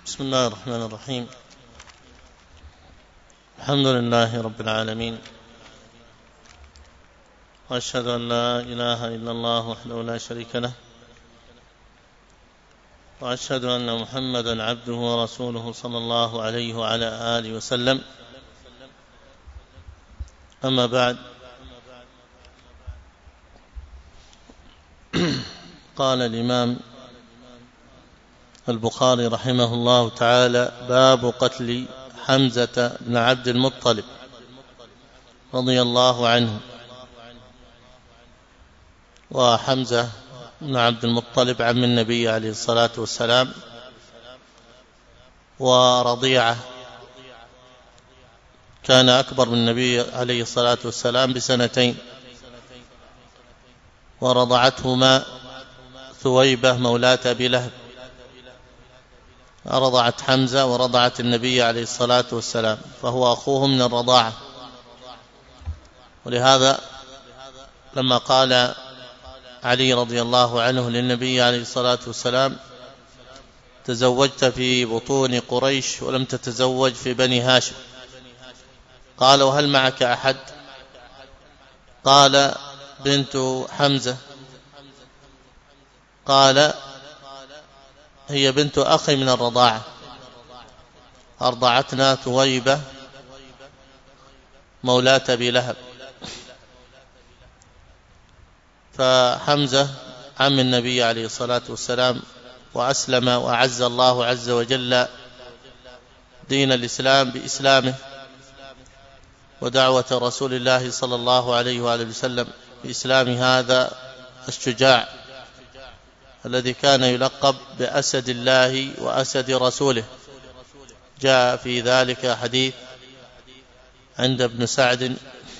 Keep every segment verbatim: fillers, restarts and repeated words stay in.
بسم الله الرحمن الرحيم. الحمد لله رب العالمين، وأشهد أن لا إله إلا الله وحده لا شريك له، وأشهد أن محمدا عبده ورسوله صلى الله عليه وعلى آله وسلم. أما بعد، قال الإمام البخاري رحمه الله تعالى: باب قتل حمزة بن عبد المطلب رضي الله عنه. وحمزة بن عبد المطلب عم النبي عليه الصلاة والسلام، ورضيعه كان أكبر من النبي عليه الصلاة والسلام بسنتين، ورضعتهما ثويبة مولاة أبي لهب، رضعت حمزة ورضعت النبي عليه الصلاة والسلام، فهو أخوه من الرضاعة. ولهذا لما قال علي رضي الله عنه للنبي عليه الصلاة والسلام: تزوجت في بطون قريش ولم تتزوج في بني هاشم، قال: وهل معك أحد؟ قال: بنت حمزة. قال: هي بنت أخي من الرضاعة، أرضعتنا ثويبة مولاة أبي لهب. فحمزة عم النبي عليه الصلاة والسلام، وأسلم وأعز الله عز وجل دين الإسلام بإسلامه، ودعوة رسول الله صلى الله عليه وآله وسلم بإسلام هذا الشجاع الذي كان يلقب بأسد الله وأسد رسوله. جاء في ذلك حديث عند ابن سعد،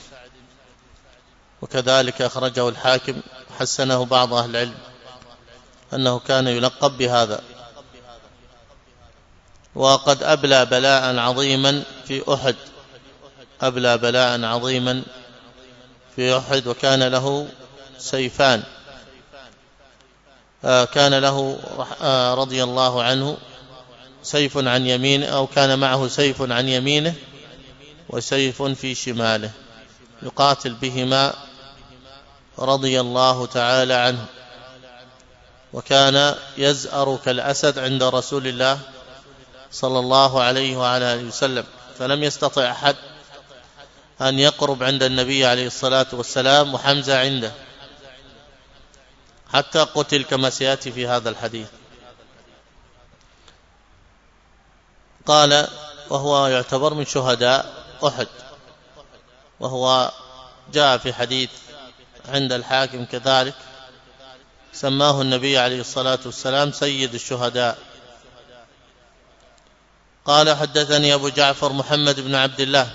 وكذلك أخرجه الحاكم، حسنه بعض أهل العلم، أنه كان يلقب بهذا. وقد أبلى بلاء عظيما في أحد، أبلى بلاء عظيما في أحد، وكان له سيفان. كان له رضي الله عنه سيف عن يمينه، أو كان معه سيف عن يمينه وسيف في شماله يقاتل بهما رضي الله تعالى عنه، وكان يزأر كالأسد عند رسول الله صلى الله عليه وعلى آله وسلم، فلم يستطع أحد أن يقرب عند النبي عليه الصلاة والسلام وحمزة عنده، حتى قتل كما سيأتي في هذا الحديث. قال: وهو يعتبر من شهداء أحد، وهو جاء في حديث عند الحاكم كذلك، سماه النبي عليه الصلاة والسلام سيد الشهداء. قال: حدثني أبو جعفر محمد بن عبد الله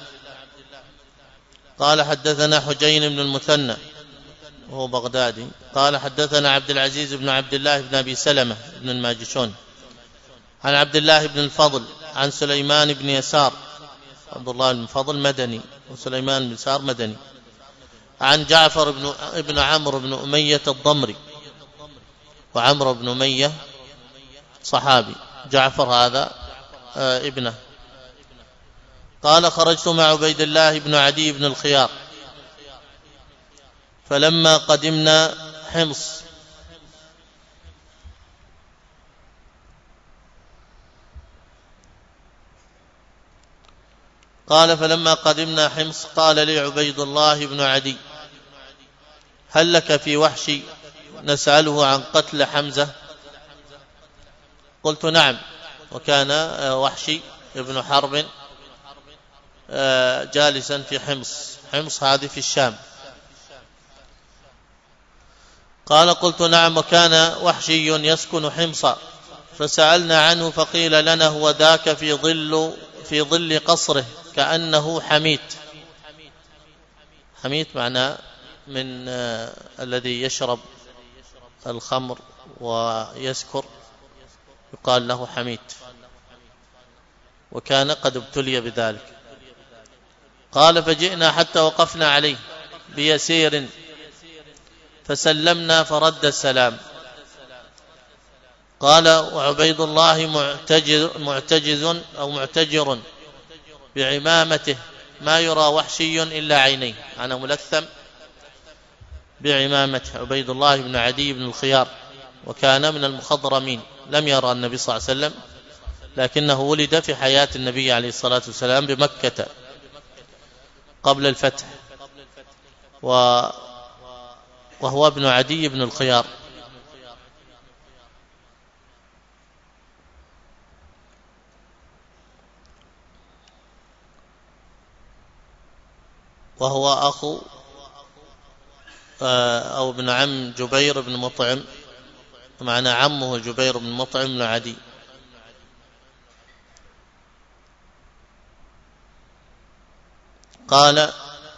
قال: حدثنا حجين بن المثنى وهو بغدادي قال: حدثنا عبد العزيز بن عبد الله بن أبي سلمة بن الماجشون عن عبد الله بن الفضل عن سليمان بن يسار، عبد الله بن الفضل مدني وسليمان بن يسار مدني، عن جعفر بن ابن عمرو بن أمية الضمري، وعمرو بن أمية صحابي، جعفر هذا ابنه. قال: خرجت مع عبيد الله بن عدي بن الخيار، فلما قدمنا حمص قال فلما قدمنا حمص قال لي عبيد الله بن عدي: هل لك في وحشي نسأله عن قتل حمزة؟ قلت: نعم. وكان وحشي ابن حرب جالسا في حمص، حمص هذه في الشام. قال: قلت: نعم. وكان وحشي يسكن حمصا، فسألنا عنه فقيل لنا: هو ذاك في ظل في ظل قصره كأنه حميت. حميت معناه من آه الذي يشرب الخمر ويسكر، يقال له حميت، وكان قد ابتلي بذلك. قال: فجئنا حتى وقفنا عليه بيسير، فسلمنا فرد السلام، قال وعبيد الله معتجز, معتجز أو معتجر بعمامته ما يرى وحشي إلا عينيه. أنا ملثم بعمامته عبيد الله بن عدي بن الخيار، وكان من المخضرمين، لم يرى النبي صلى الله عليه وسلم، لكنه ولد في حياة النبي عليه الصلاة والسلام بمكة قبل الفتح، وهو ابن عدي بن الخيار. وهو أخو أو ابن عم جبير بن مطعم، معنى عمه جبير بن مطعم بن عدي. قال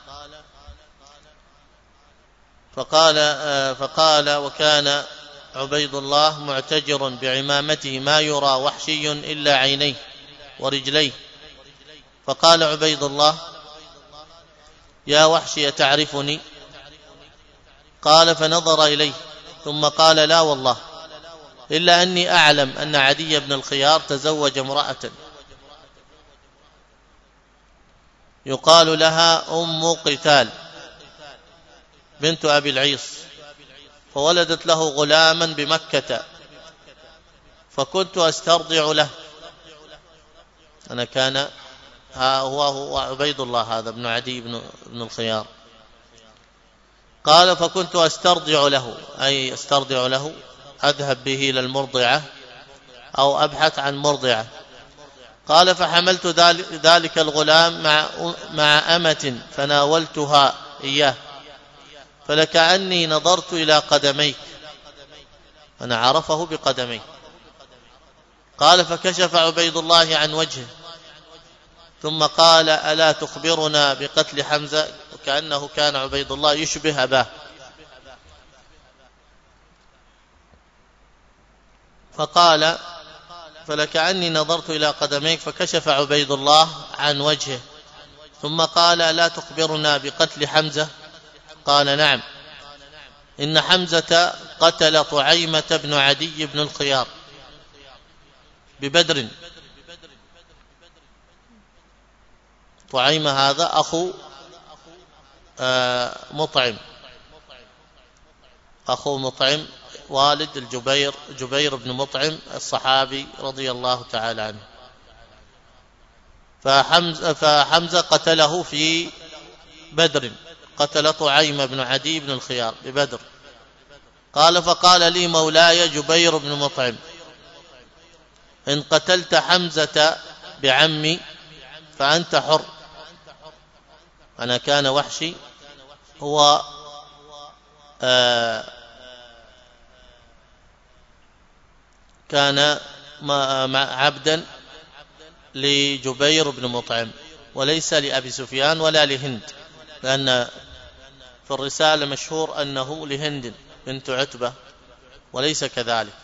فقال فقال وكان عبيد الله معتجر بعمامته ما يرى وحشي إلا عينيه ورجليه. فقال عبيد الله يا وحشي تعرفني؟ قال فنظر إليه ثم قال لا والله، إلا أني أعلم أن عدي بن الخيار تزوج امرأة يقال لها أم قتال بنت أبي العيص، فولدت له غلاما بمكة، فكنت أسترضع له. أنا كان ها هو, هو عبيد الله هذا ابن عدي بن, بن الخيار. قال فكنت أسترضع له، أي أسترضع له أذهب به إلى المرضعة أو أبحث عن مرضعة. قال فحملت ذلك الغلام مع, مع أمة فناولتها إياه، فلكأني نظرت إلى قدميك، أنا عرفه بقدميه. قال فكشف عبيد الله عن وجهه ثم قال ألا تخبرنا بقتل حمزة؟ وكأنه كان عبيد الله يشبه أباه. فقال فلكأني نظرت إلى قدميك، فكشف عبيد الله عن وجهه ثم قال ألا تخبرنا بقتل حمزة؟ قال نعم، إن حمزة قتل طعيمة بن عدي بن الخيار ببدر. طعيمة هذا أخو مطعم، أخو مطعم والد الجبير جبير بن مطعم الصحابي رضي الله تعالى عنه. فحمزة, فحمزة قتله في بدر، قتل طعيمة بن عدي بن الخيار ببدر. قال فقال لي مولاي جبير بن مطعم إن قتلت حمزة بعمي فأنت حر. أنا كان وحشي هو آه كان عبدا لجبير بن مطعم وليس لأبي سفيان ولا لهند، لأن في الرسالة مشهور أنه لهند بنت عتبة وليس كذلك.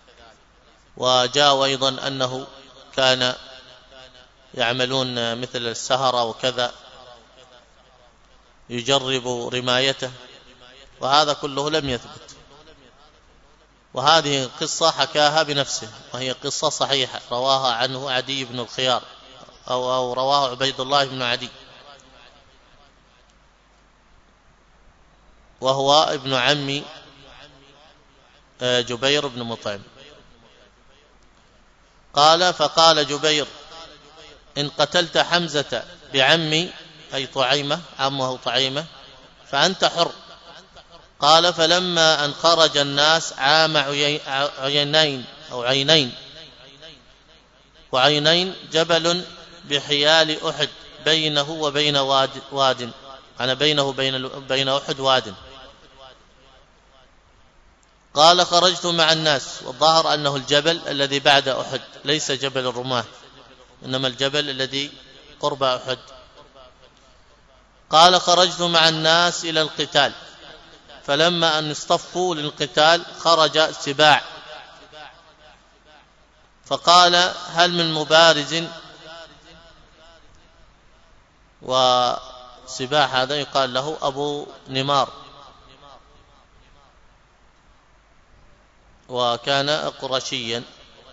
وجاء أيضا أنه كان يعملون مثل السهرة وكذا يجرب رمايته، وهذا كله لم يثبت. وهذه قصة حكاها بنفسه، وهي قصة صحيحة رواها عنه عدي بن الخيار أو, أو رواه عبيد الله بن عدي، وهو ابن عم جبير بن مطعم. قال فقال جبير إن قتلت حمزة بعمي أي طعيمة، عمه طعيمة، فأنت حر. قال فلما أن خرج الناس عام عينين أو عينين وعينين جبل بحيال أحد بينه وبين واد, واد أنا بينه وبين بين أحد واد. قال خرجت مع الناس، والظاهر أنه الجبل الذي بعد أحد، ليس جبل الرماة، إنما الجبل الذي قرب أحد. قال خرجت مع الناس إلى القتال، فلما أن اصطفوا للقتال خرج سباع، فقال هل من مبارز؟ وسباع هذا يقال له أبو نمار، وكان قرشيا.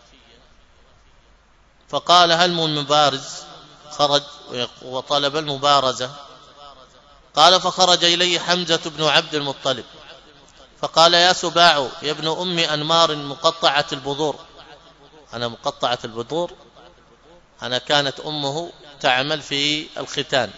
فقال هل من مبارز؟ خرج وطلب المبارزة. قال فخرج إليه حمزة بن عبد المطلب فقال يا سباع يا ابن أم أنمار مقطعة البذور. أنا مقطعة البذور، أنا كانت أمه تعمل في الختان.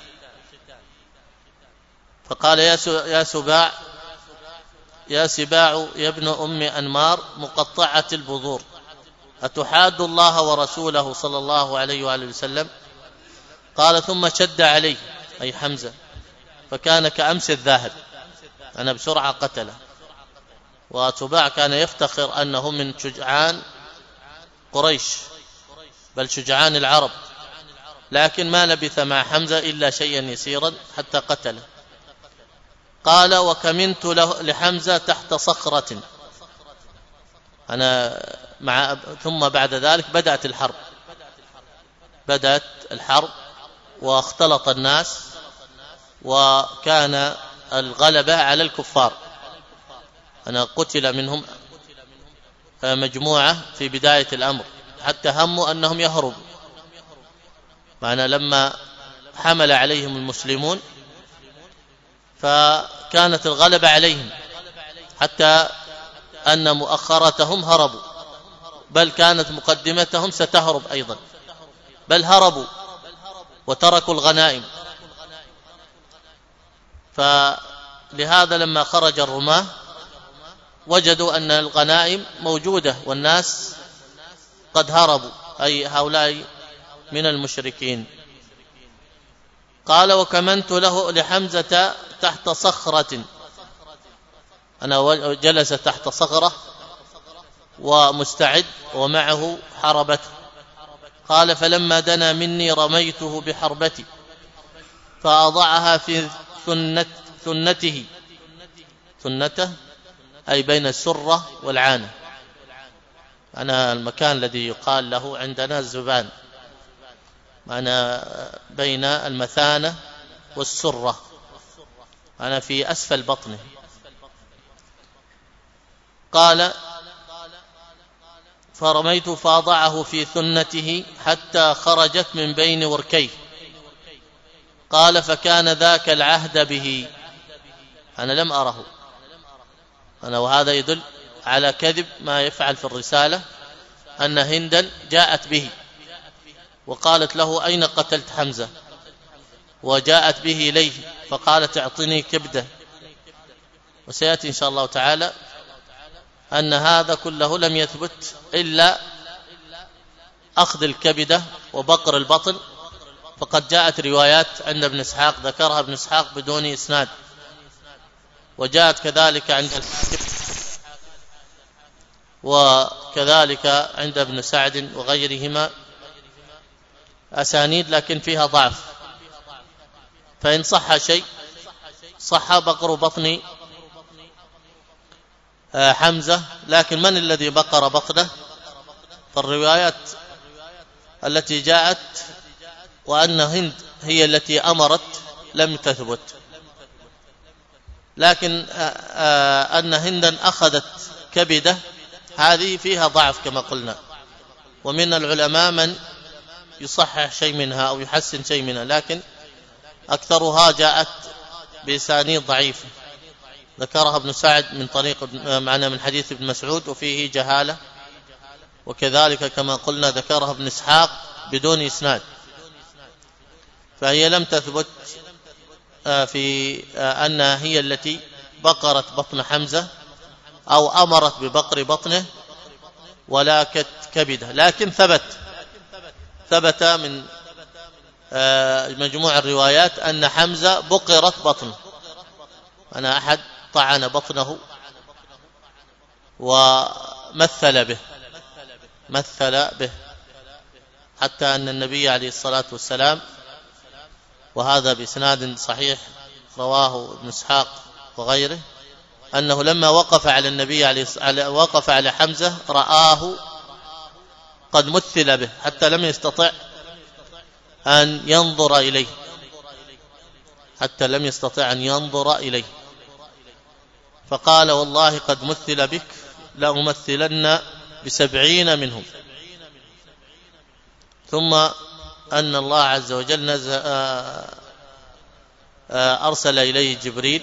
فقال يا سباع يا سباع يا ابن أم أنمار مقطعة البذور أتحاد الله ورسوله صلى الله عليه وآله وسلم؟ قال ثم شد عليه أي حمزة فكان كأمس الذاهب، أنا بسرعة قتله. وسباع كان يفتخر أنه من شجعان قريش بل شجعان العرب، لكن ما لبث مع حمزة إلا شيئا يسيرا حتى قتله. قال وكمنت له لحمزة تحت صخرة. أنا مع ثم بعد ذلك بدأت الحرب بدأت الحرب واختلط الناس وكان الغلبة على الكفار. أنا قتل منهم مجموعة في بداية الأمر حتى هموا أنهم يهربوا، معنى لما حمل عليهم المسلمون فكانت الغلبة عليهم حتى أن مؤخرتهم هربوا، بل كانت مقدمتهم ستهرب أيضا، بل هربوا وتركوا الغنائم. فلهذا لما خرج الرماة وجدوا أن الغنائم موجودة والناس قد هربوا، أي هؤلاء من المشركين. قال وكمنت له لحمزة تحت صخرة، أنا جلس تحت صخرة ومستعد ومعه حربته. قال فلما دنا مني رميته بحربتي فأضعها في ثنت ثنته ثنته أي بين السرة والعانة، أنا المكان الذي يقال له عندنا الزبان، أنا بين المثانة والسرة، أنا في أسفل بطنه. قال فرميت فأضعه في ثنته حتى خرجت من بين وركيه. قال فكان ذاك العهد به، أنا لم أره أنا، وهذا يدل على كذب ما يفعل في الرسالة أن هندا جاءت به وقالت له أين قتلت حمزة، وجاءت به إليه فقالت اعطني كبده. وسيأتي إن شاء الله تعالى أن هذا كله لم يثبت إلا أخذ الكبدة وبقر البطن، فقد جاءت روايات عند ابن إسحاق ذكرها ابن إسحاق بدون إسناد، وجاءت كذلك عند الحاكم وكذلك عند ابن سعد وغيرهما أسانيد لكن فيها ضعف. فإن صح شيء صح بقر بطن حمزة، لكن من الذي بقر بطنه؟ فالروايات التي جاءت وأن هند هي التي أمرت لم تثبت، لكن أن هندا أخذت كبده هذه فيها ضعف كما قلنا، ومن العلماء من يصحح شيء منها أو يحسن شيء منها، لكن أكثرها جاءت بأسانيد ضعيفة ذكرها ابن سعد من طريق معنا من حديث ابن مسعود وفيه جهالة، وكذلك كما قلنا ذكرها ابن إسحاق بدون إسناد، فهي لم تثبت في أنها هي التي بقرت بطن حمزة أو أمرت ببقر بطنه ولا كبده، لكن ثبت ثبت من مجموع الروايات أن حمزة بقرت بطنه، أنا أحد طعن بطنه ومثل به مثل به حتى أن النبي عليه الصلاة والسلام، وهذا بإسناد صحيح رواه ابن إسحاق وغيره، أنه لما وقف على النبي عليه وقف على حمزة رآه قد مثل به حتى لم يستطع أن ينظر إليه حتى لم يستطع أن ينظر إليه فقال والله قد مثل بك لأمثلن بسبعين منهم. ثم أن الله عز وجل نزل أرسل إليه جبريل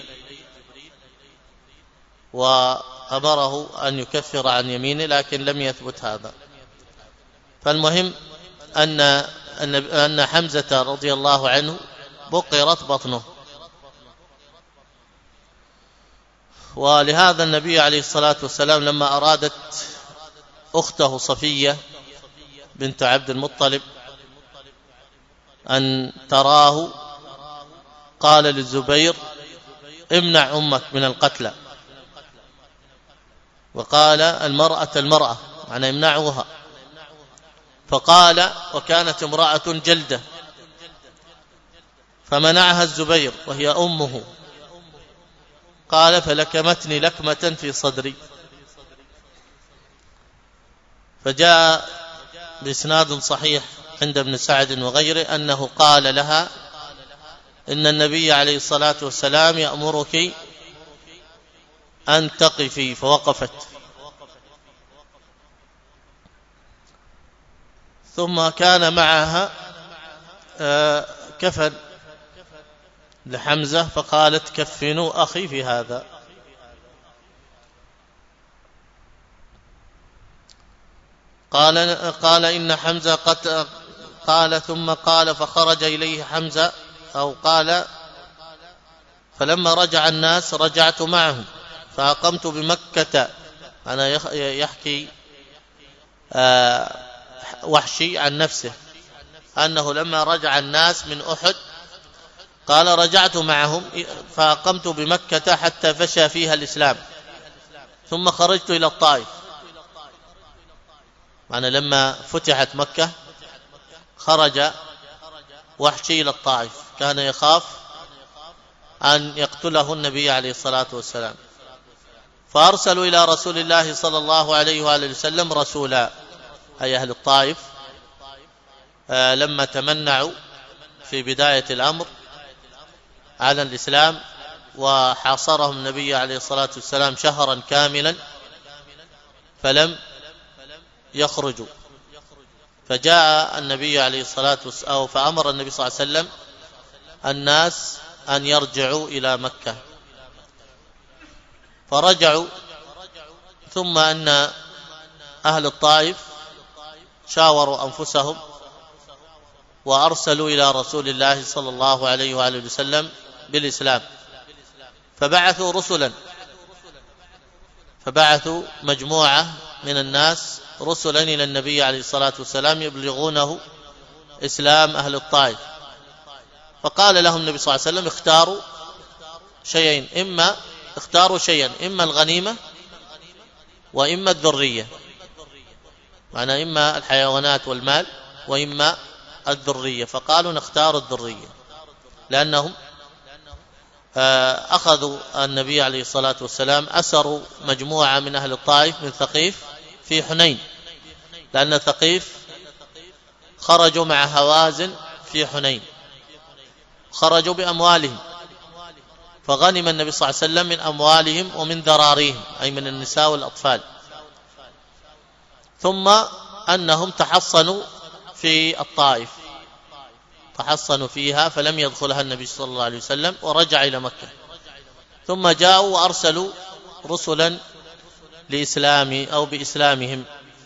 وأمره أن يكفر عن يمينه، لكن لم يثبت هذا. فالمهم أن أن حمزة رضي الله عنه بقرت بطنه، ولهذا النبي عليه الصلاة والسلام لما أرادت أخته صفية بنت عبد المطلب أن تراه قال للزبير: امنع أمك من القتلى، وقال: المرأة المرأة، يعني امنعوها. فقال: وكانت امرأة جلدة، فمنعها الزبير وهي أمه. قال: فلكمتني لكمة في صدري. فجاء بإسناد صحيح عند ابن سعد وغيره أنه قال لها: إن النبي عليه الصلاة والسلام يأمرك أن تقفي، فوقفت. ثم كان معها كفن لحمزة، فقالت: كفنوا أخي في هذا. قال قال إن حمزة قد قال ثم قال فخرج إليه حمزة، أو قال: فلما رجع الناس رجعت معهم فأقمت بمكة. أنا يحكي وحشي عن نفسه أنه لما رجع الناس من أحد قال: رجعت معهم فأقمت بمكة حتى فشى فيها الإسلام، ثم خرجت إلى الطائف. يعني لما فتحت مكة خرج وحشي إلى الطائف، كان يخاف أن يقتله النبي عليه الصلاة والسلام. فأرسلوا إلى رسول الله صلى الله عليه وآله وسلم رسولا، أي أهل الطائف لما تمنعوا في بداية الأمر على الإسلام، وحاصرهم النبي عليه الصلاة والسلام شهرا كاملا فلم يخرجوا. فجاء النبي عليه الصلاة والسلام أو فأمر النبي صلى الله عليه وسلم الناس أن يرجعوا إلى مكة، فرجعوا. ثم أن أهل الطائف شاوروا أنفسهم وأرسلوا إلى رسول الله صلى الله عليه وآله وسلم بالإسلام، فبعثوا رسلا فبعثوا مجموعة من الناس رسلا إلى النبي عليه الصلاة والسلام يبلغونه إسلام أهل الطائف. فقال لهم النبي صلى الله عليه وسلم: اختاروا شيئين، إما اختاروا شيئا إما الغنيمة وإما الذرية، معنى إما الحيوانات والمال وإما الذرية. فقالوا: نختار الذرية، لأنهم أخذوا النبي عليه الصلاة والسلام أسروا مجموعة من أهل الطائف من ثقيف في حنين، لأن ثقيف خرجوا مع هوازن في حنين، خرجوا بأموالهم، فغنم النبي صلى الله عليه وسلم من أموالهم ومن ذراريهم، أي من النساء والأطفال. ثم أنهم تحصنوا في الطائف، تحصنوا فيها فلم يدخلها النبي صلى الله عليه وسلم، ورجع إلى مكة. ثم جاءوا وأرسلوا رسلا لإسلام أو بإسلامهم،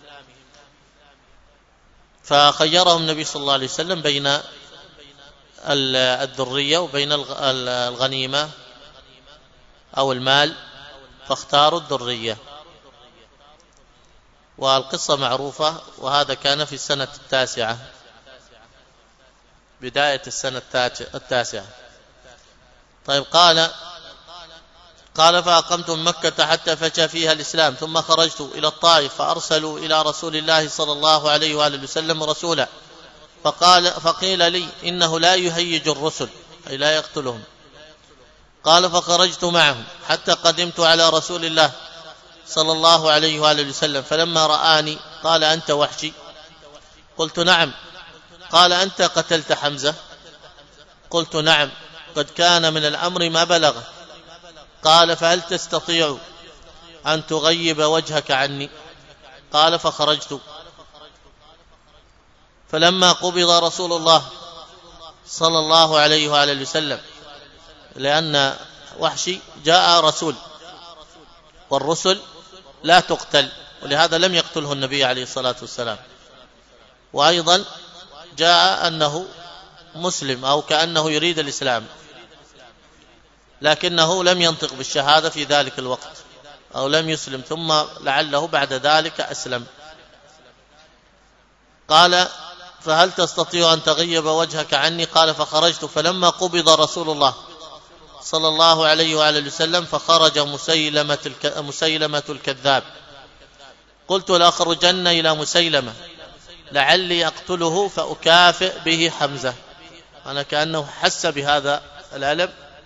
فخيرهم النبي صلى الله عليه وسلم بين الذرية وبين الغنيمة أو المال، فاختاروا الذرية. والقصة معروفة، وهذا كان في السنة التاسعة، بداية السنة التاسعة. طيب، قال قال فأقمت مكة حتى فشى فيها الإسلام، ثم خرجت إلى الطائف فأرسلوا إلى رسول الله صلى الله عليه وآله وسلم رسولا، فقال فقيل لي: إنه لا يهيج الرسل، أي لا يقتلهم. قال: فخرجت معهم حتى قدمت على رسول الله صلى الله عليه وآله وسلم، فلما رآني قال: أنت وحشي؟ قلت: نعم. قال: أنت قتلت حمزة؟ قلت: نعم، قد كان من الأمر ما بلغ. قال: فهل تستطيع أن تغيب وجهك عني؟ قال فخرجت. فلما قبض رسول الله صلى الله عليه وآله وسلم، لأن وحشي جاء رسول والرسل لا تقتل، ولهذا لم يقتله النبي عليه الصلاة والسلام. وأيضا جاء أنه مسلم أو كأنه يريد الإسلام، لكنه لم ينطق بالشهادة في ذلك الوقت أو لم يسلم، ثم لعله بعد ذلك أسلم. قال فهل تستطيع أن تغيب وجهك عني؟ قال فخرجت. فلما قبض رسول الله صلى الله عليه وآله وسلم فخرج مسيلمة, الك... مسيلمة الكذاب. قلت لأخرجن إلى مسيلمة لعلي أقتله فأكافئ به حمزة. أنا كأنه حس بهذا الألم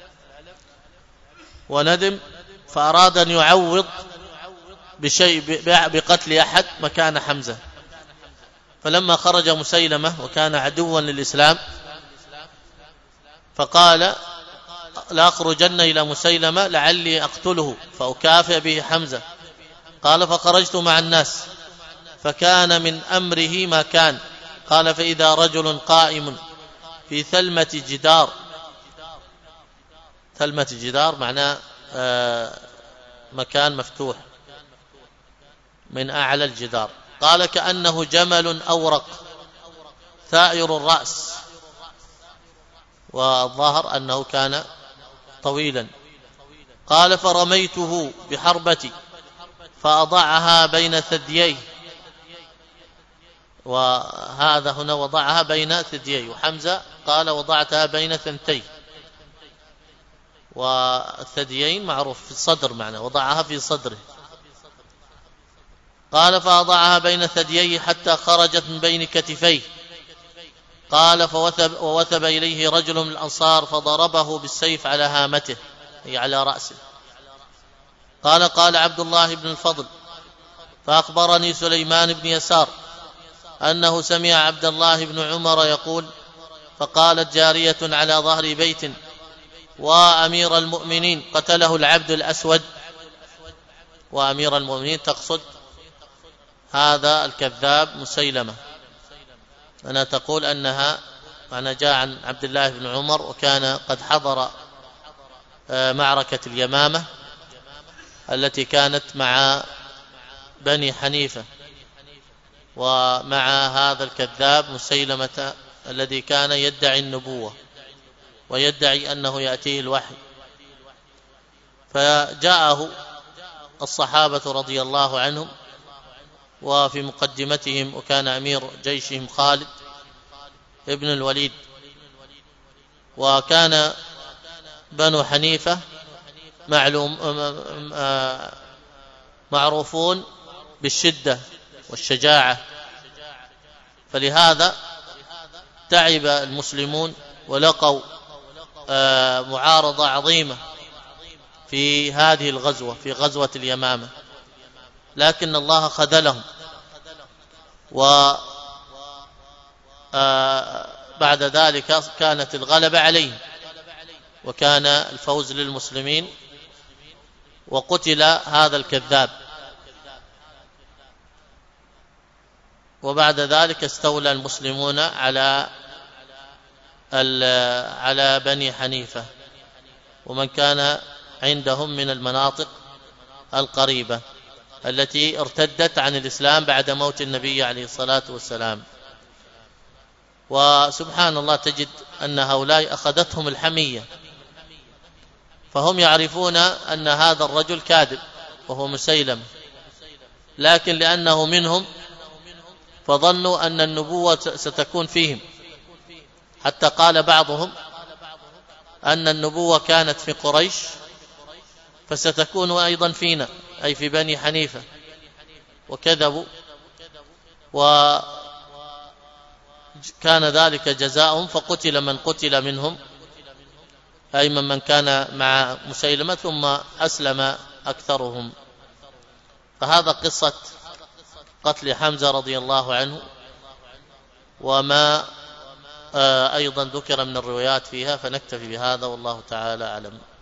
وندم، فأراد أن يعوض بشيء بقتل أحد مكان حمزة. فلما خرج مسيلمة وكان عدوا للإسلام فقال لأخرجن إلى مسيلمة لعلي أقتله فأكافئ به حمزة. قال فخرجت مع الناس فكان من أمره ما كان. قال فإذا رجل قائم في ثلمة جدار. ثلمة جدار معناه مكان مفتوح من أعلى الجدار. قال كأنه جمل أورق ثائر الرأس، والظاهر أنه كان طويلا. قال فرميته بحربتي فأضعها بين ثدييه، وهذا هنا وضعها بين ثدييه، وحمزة قال وضعتها بين ثنتيه، والثديين معروف في الصدر معنى وضعها في صدره. قال فأضعها بين ثدييه حتى خرجت من بين كتفيه. قال فوثب ووثب إليه رجل من الأنصار فضربه بالسيف على هامته، أي على رأسه. قال قال عبد الله بن الفضل فأخبرني سليمان بن يسار أنه سمع عبد الله بن عمر يقول فقالت جارية على ظهر بيت وأمير المؤمنين قتله العبد الأسود. وأمير المؤمنين تقصد هذا الكذاب مسيلمة. أنا تقول أنها أنا جاء عن عبد الله بن عمر وكان قد حضر معركة اليمامة التي كانت مع بني حنيفة ومع هذا الكذاب مسيلمة الذي كان يدعي النبوة ويدعي أنه يأتيه الوحي. فجاءه الصحابة رضي الله عنهم، وفي مقدمتهم وكان أمير جيشهم خالد ابن الوليد. وكان بنو حنيفة معلوم معروفون بالشدة والشجاعة، فلهذا تعب المسلمون ولقوا معارضة عظيمة في هذه الغزوة، في غزوة اليمامة، لكن الله خذلهم. وبعد ذلك كانت الغلبة عليهم وكان الفوز للمسلمين، وقتل هذا الكذاب. وبعد ذلك استولى المسلمون على على بني حنيفة ومن كان عندهم من المناطق القريبة التي ارتدت عن الإسلام بعد موت النبي عليه الصلاة والسلام. وسبحان الله تجد أن هؤلاء أخذتهم الحمية، فهم يعرفون أن هذا الرجل كاذب وهو مسيلم، لكن لأنه منهم فظنوا أن النبوة ستكون فيهم، حتى قال بعضهم أن النبوة كانت في قريش فستكون أيضا فينا، أي في بني حنيفة، وكذبوا، وكان ذلك جزاؤهم، فقتل من قتل منهم، أي من من كان مع مسيلمة، ثم أسلم أكثرهم. فهذا قصة قتل حمزة رضي الله عنه، وما أيضا ذكر من الروايات فيها، فنكتفي بهذا والله تعالى أعلم.